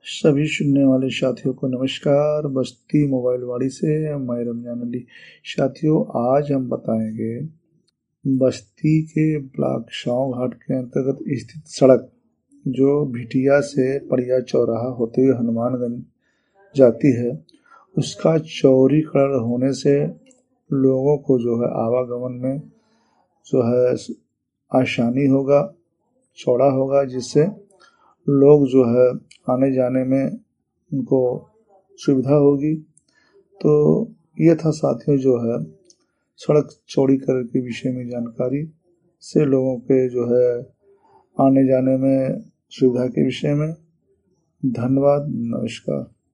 सभी सुनने वाले साथियों को नमस्कार। बस्ती मोबाइल वाड़ी से मैं रमजान अली। साथियों, आज हम बताएंगे बस्ती के ब्लॉक शाव घाट के अंतर्गत स्थित सड़क जो भिटिया से परिया चौराहा होते हुए हनुमानगंज जाती है, उसका चौड़ीकरण होने से लोगों को जो है आवागमन में जो है आसानी होगा, चौड़ा होगा, जिससे लोग जो है आने जाने में उनको सुविधा होगी। तो ये था साथियों जो है सड़क चौड़ीकरण के विषय में जानकारी से लोगों के जो है आने जाने में सुविधा के विषय में। धन्यवाद, नमस्कार।